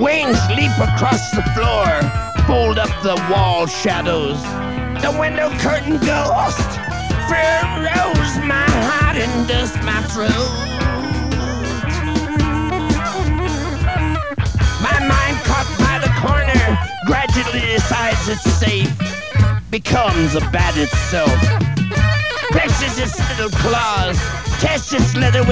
Wings leap across the floor, fold up the wall shadows. The window curtain ghost, fear rose my heart and dust my throat. My mind caught by the corner gradually decides it's safe, becomes a bat itself, flexes its little claws, tests its leather